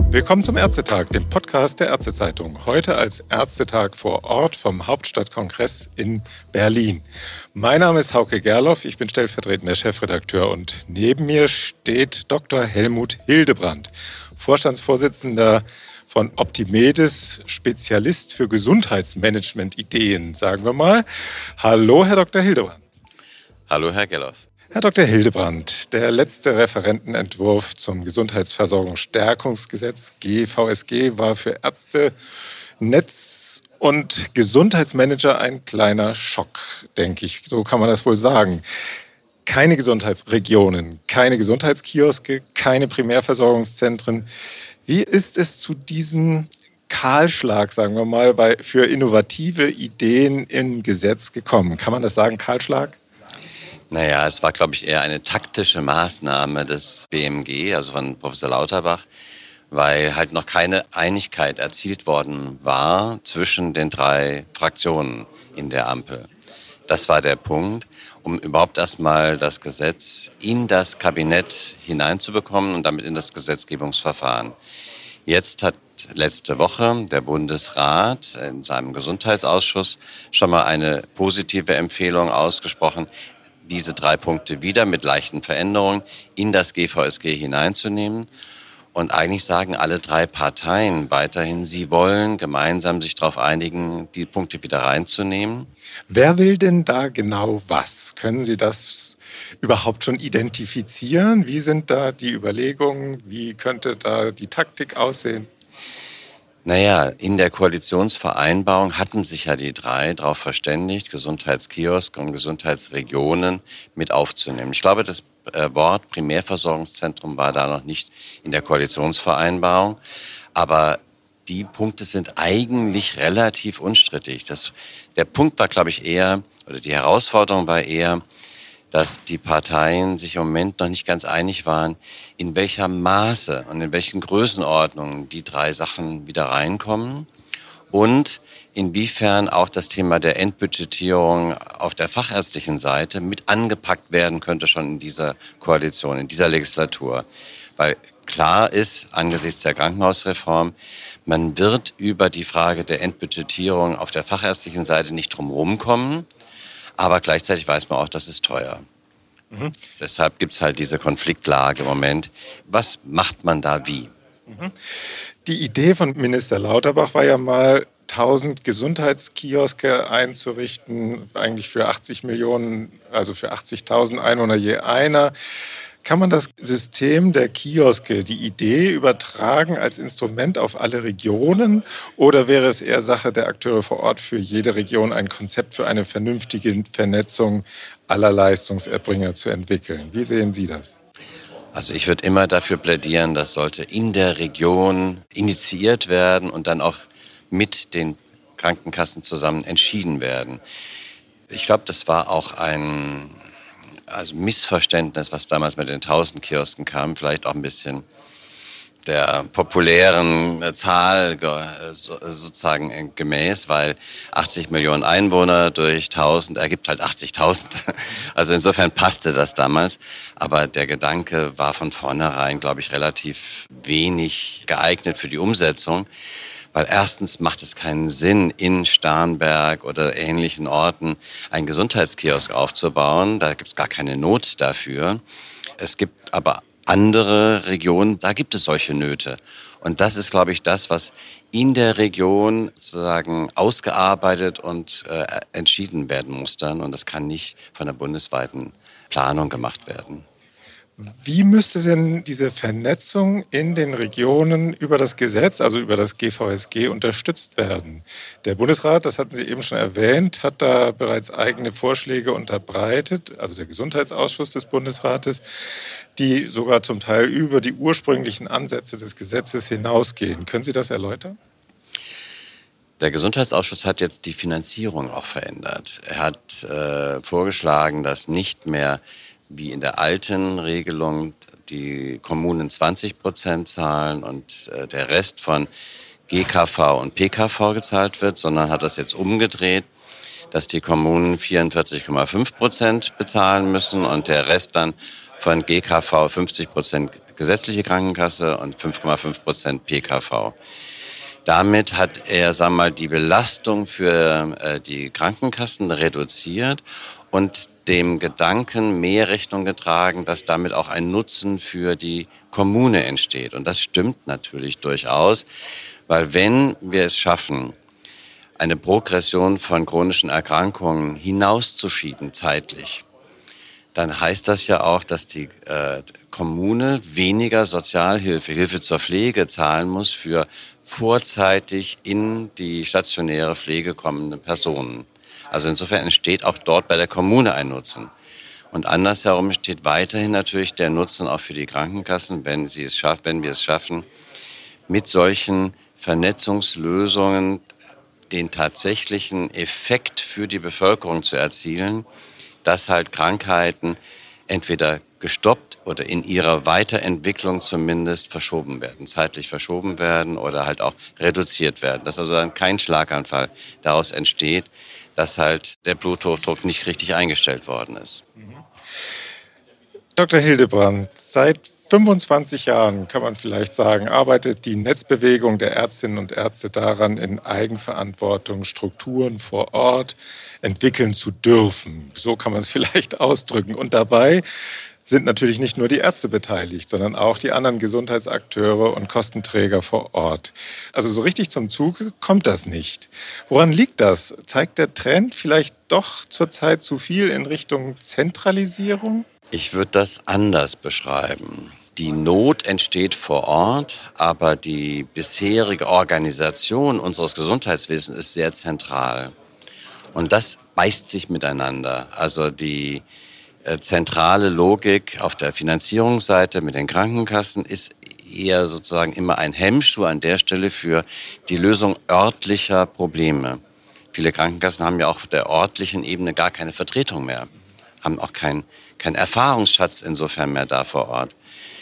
Willkommen zum Ärztetag, dem Podcast der Ärztezeitung. Heute als Ärztetag vor Ort vom Hauptstadtkongress in Berlin. Mein Name ist Hauke Gerloff, ich bin stellvertretender Chefredakteur und neben mir steht Dr. Helmut Hildebrandt, Vorstandsvorsitzender von Optimedis, Spezialist für Gesundheitsmanagement-Ideen, sagen wir mal. Hallo, Herr Dr. Hildebrandt. Hallo, Herr Gerloff. Herr Dr. Hildebrandt, der letzte Referentenentwurf zum Gesundheitsversorgungsstärkungsgesetz GVSG war für Ärzte, Netz- und Gesundheitsmanager ein kleiner Schock, denke ich. So kann man das wohl sagen. Keine Gesundheitsregionen, keine Gesundheitskioske, keine Primärversorgungszentren. Wie ist es zu diesem Kahlschlag, sagen wir mal, für innovative Ideen im Gesetz gekommen? Kann man das sagen, Kahlschlag? Naja, es war, glaube ich, eher eine taktische Maßnahme des BMG, also von Professor Lauterbach, weil halt noch keine Einigkeit erzielt worden war zwischen den drei Fraktionen in der Ampel. Das war der Punkt, um überhaupt erstmal das Gesetz in das Kabinett hineinzubekommen und damit in das Gesetzgebungsverfahren. Jetzt hat letzte Woche der Bundesrat in seinem Gesundheitsausschuss schon mal eine positive Empfehlung ausgesprochen, diese 3 Punkte wieder mit leichten Veränderungen in das GVSG hineinzunehmen. Und eigentlich sagen alle 3 Parteien weiterhin, sie wollen gemeinsam sich darauf einigen, die Punkte wieder reinzunehmen. Wer will denn da genau was? Können Sie das überhaupt schon identifizieren? Wie sind da die Überlegungen? Wie könnte da die Taktik aussehen? Naja, in der Koalitionsvereinbarung hatten sich ja die 3 darauf verständigt, Gesundheitskiosk und Gesundheitsregionen mit aufzunehmen. Ich glaube, das Wort Primärversorgungszentrum war da noch nicht in der Koalitionsvereinbarung, aber die Punkte sind eigentlich relativ unstrittig. Der Punkt war, glaube ich, eher, oder die Herausforderung war eher, dass die Parteien sich im Moment noch nicht ganz einig waren, in welcher Maße und in welchen Größenordnungen die 3 Sachen wieder reinkommen und inwiefern auch das Thema der Endbudgetierung auf der fachärztlichen Seite mit angepackt werden könnte schon in dieser Koalition, in dieser Legislatur. Weil klar ist, angesichts der Krankenhausreform, man wird über die Frage der Endbudgetierung auf der fachärztlichen Seite nicht drum rumkommen. Aber gleichzeitig weiß man auch, das ist teuer. Deshalb gibt es halt diese Konfliktlage im Moment. Was macht man da wie? Die Idee von Minister Lauterbach war ja mal, 1000 Gesundheitskioske einzurichten, eigentlich für 80 Millionen, also für 80.000 Einwohner je einer. Kann man das System der Kioske, die Idee übertragen als Instrument auf alle Regionen oder wäre es eher Sache der Akteure vor Ort, für jede Region ein Konzept für eine vernünftige Vernetzung aller Leistungserbringer zu entwickeln? Wie sehen Sie das? Also ich würde immer dafür plädieren, das sollte in der Region initiiert werden und dann auch mit den Krankenkassen zusammen entschieden werden. Ich glaube, das war auch ein Missverständnis, was damals mit den 1000 Kiosken kam, vielleicht auch ein bisschen der populären Zahl sozusagen gemäß, weil 80 Millionen Einwohner durch 1000 ergibt halt 80.000. Also insofern passte das damals. Aber der Gedanke war von vornherein, glaube ich, relativ wenig geeignet für die Umsetzung. Weil erstens macht es keinen Sinn, in Starnberg oder ähnlichen Orten einen Gesundheitskiosk aufzubauen. Da gibt es gar keine Not dafür. Es gibt aber andere Regionen, da gibt es solche Nöte. Und das ist, glaube ich, das, was in der Region sozusagen ausgearbeitet und entschieden werden muss dann. Und das kann nicht von der bundesweiten Planung gemacht werden. Wie müsste denn diese Vernetzung in den Regionen über das Gesetz, also über das GVSG, unterstützt werden? Der Bundesrat, das hatten Sie eben schon erwähnt, hat da bereits eigene Vorschläge unterbreitet, also der Gesundheitsausschuss des Bundesrates, die sogar zum Teil über die ursprünglichen Ansätze des Gesetzes hinausgehen. Können Sie das erläutern? Der Gesundheitsausschuss hat jetzt die Finanzierung auch verändert. Er hat vorgeschlagen, dass nicht mehr wie in der alten Regelung die Kommunen 20% zahlen und der Rest von GKV und PKV gezahlt wird, sondern hat das jetzt umgedreht, dass die Kommunen 44,5% bezahlen müssen und der Rest dann von GKV, 50% gesetzliche Krankenkasse und 5,5% PKV. Damit hat er, sagen wir mal, die Belastung für die Krankenkassen reduziert und dem Gedanken mehr Rechnung getragen, dass damit auch ein Nutzen für die Kommune entsteht. Und das stimmt natürlich durchaus, weil wenn wir es schaffen, eine Progression von chronischen Erkrankungen hinauszuschieben zeitlich, dann heißt das ja auch, dass die Kommune weniger Sozialhilfe, Hilfe zur Pflege zahlen muss für vorzeitig in die stationäre Pflege kommende Personen. Also insofern entsteht auch dort bei der Kommune ein Nutzen. Und andersherum entsteht weiterhin natürlich der Nutzen auch für die Krankenkassen, wenn wir es schaffen, mit solchen Vernetzungslösungen den tatsächlichen Effekt für die Bevölkerung zu erzielen, dass halt Krankheiten entweder gestoppt oder in ihrer Weiterentwicklung zumindest verschoben werden, zeitlich verschoben werden oder halt auch reduziert werden. Dass also dann kein Schlaganfall daraus entsteht, dass halt der Bluthochdruck nicht richtig eingestellt worden ist. Dr. Hildebrand, seit 25 Jahren, kann man vielleicht sagen, arbeitet die Netzbewegung der Ärztinnen und Ärzte daran, in Eigenverantwortung Strukturen vor Ort entwickeln zu dürfen. So kann man es vielleicht ausdrücken. Und dabei sind natürlich nicht nur die Ärzte beteiligt, sondern auch die anderen Gesundheitsakteure und Kostenträger vor Ort. Also so richtig zum Zuge kommt das nicht. Woran liegt das? Zeigt der Trend vielleicht doch zurzeit zu viel in Richtung Zentralisierung? Ich würde das anders beschreiben. Die Not entsteht vor Ort, aber die bisherige Organisation unseres Gesundheitswesens ist sehr zentral. Und das beißt sich miteinander. Also die zentrale Logik auf der Finanzierungsseite mit den Krankenkassen ist eher sozusagen immer ein Hemmschuh an der Stelle für die Lösung örtlicher Probleme. Viele Krankenkassen haben ja auch auf der örtlichen Ebene gar keine Vertretung mehr, haben auch keinen Erfahrungsschatz insofern mehr da vor Ort.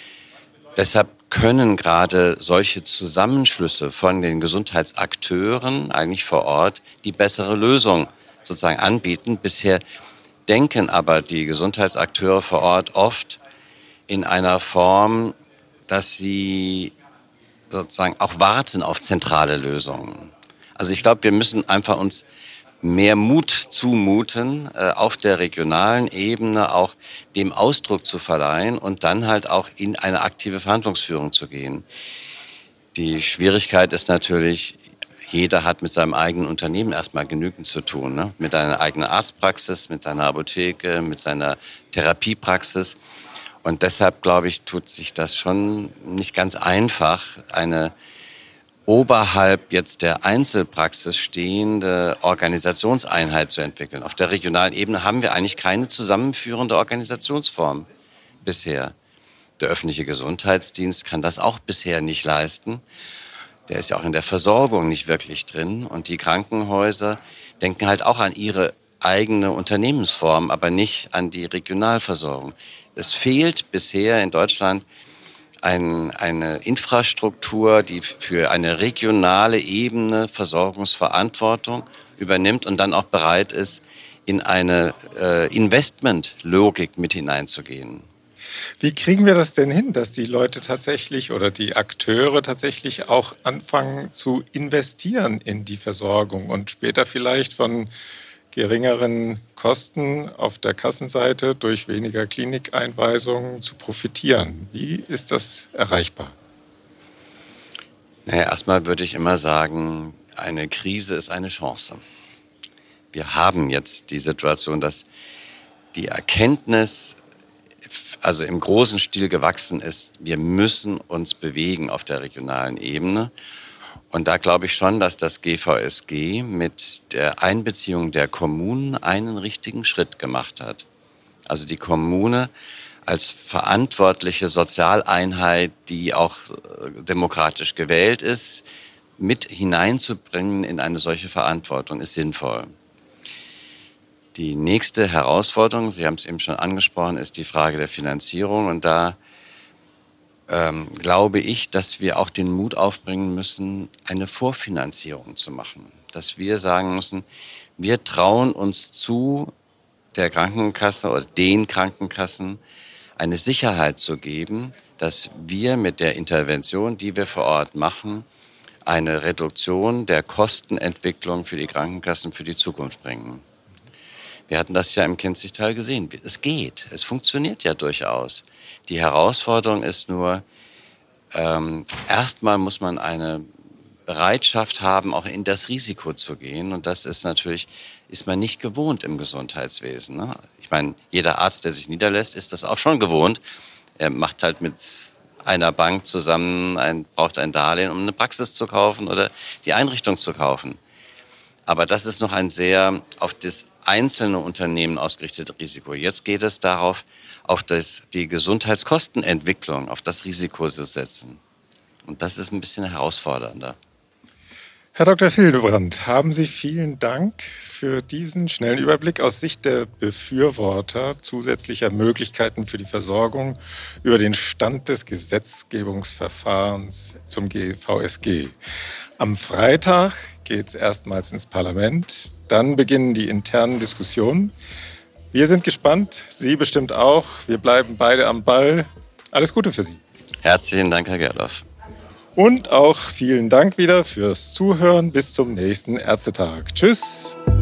Deshalb können gerade solche Zusammenschlüsse von den Gesundheitsakteuren eigentlich vor Ort die bessere Lösung sozusagen anbieten. Bisher denken aber die Gesundheitsakteure vor Ort oft in einer Form, dass sie sozusagen auch warten auf zentrale Lösungen. Also ich glaube, wir müssen einfach uns mehr Mut zumuten, auf der regionalen Ebene auch dem Ausdruck zu verleihen und dann halt auch in eine aktive Verhandlungsführung zu gehen. Die Schwierigkeit ist natürlich, jeder hat mit seinem eigenen Unternehmen erstmal genügend zu tun, ne? Mit seiner eigenen Arztpraxis, mit seiner Apotheke, mit seiner Therapiepraxis. Und deshalb, glaube ich, tut sich das schon nicht ganz einfach, eine oberhalb jetzt der Einzelpraxis stehende Organisationseinheit zu entwickeln. Auf der regionalen Ebene haben wir eigentlich keine zusammenführende Organisationsform bisher. Der öffentliche Gesundheitsdienst kann das auch bisher nicht leisten. Der ist ja auch in der Versorgung nicht wirklich drin. Und die Krankenhäuser denken halt auch an ihre eigene Unternehmensform, aber nicht an die Regionalversorgung. Es fehlt bisher in Deutschland eine Infrastruktur, die für eine regionale Ebene Versorgungsverantwortung übernimmt und dann auch bereit ist, in eine Investmentlogik mit hineinzugehen. Wie kriegen wir das denn hin, dass die Leute tatsächlich oder die Akteure tatsächlich auch anfangen zu investieren in die Versorgung und später vielleicht von geringeren Kosten auf der Kassenseite durch weniger Klinikeinweisungen zu profitieren? Wie ist das erreichbar? Naja, erstmal würde ich immer sagen, eine Krise ist eine Chance. Wir haben jetzt die Situation, dass die Erkenntnis also im großen Stil gewachsen ist, wir müssen uns bewegen auf der regionalen Ebene. Und da glaube ich schon, dass das GVSG mit der Einbeziehung der Kommunen einen richtigen Schritt gemacht hat. Also die Kommune als verantwortliche Sozialeinheit, die auch demokratisch gewählt ist, mit hineinzubringen in eine solche Verantwortung, ist sinnvoll. Die nächste Herausforderung, Sie haben es eben schon angesprochen, ist die Frage der Finanzierung. Und da glaube ich, dass wir auch den Mut aufbringen müssen, eine Vorfinanzierung zu machen. Dass wir sagen müssen, wir trauen uns zu, der Krankenkasse oder den Krankenkassen eine Sicherheit zu geben, dass wir mit der Intervention, die wir vor Ort machen, eine Reduktion der Kostenentwicklung für die Krankenkassen für die Zukunft bringen. Wir hatten das ja im Kinzigtal gesehen. Es geht, es funktioniert ja durchaus. Die Herausforderung ist nur, erstmal muss man eine Bereitschaft haben, auch in das Risiko zu gehen. Und das ist man nicht gewohnt im Gesundheitswesen. Ne? Ich meine, jeder Arzt, der sich niederlässt, ist das auch schon gewohnt. Er macht halt mit einer Bank zusammen, braucht ein Darlehen, um eine Praxis zu kaufen oder die Einrichtung zu kaufen. Aber das ist noch ein sehr auf das einzelne Unternehmen ausgerichtetes Risiko. Jetzt geht es darauf, auf die Gesundheitskostenentwicklung, auf das Risiko zu setzen. Und das ist ein bisschen herausfordernder. Herr Dr. Hildebrand, haben Sie vielen Dank für diesen schnellen Überblick aus Sicht der Befürworter zusätzlicher Möglichkeiten für die Versorgung über den Stand des Gesetzgebungsverfahrens zum VSG. Am Freitag geht es erstmals ins Parlament, dann beginnen die internen Diskussionen. Wir sind gespannt, Sie bestimmt auch. Wir bleiben beide am Ball. Alles Gute für Sie. Herzlichen Dank, Herr Gerloff. Und auch vielen Dank wieder fürs Zuhören. Bis zum nächsten Ärztetag. Tschüss.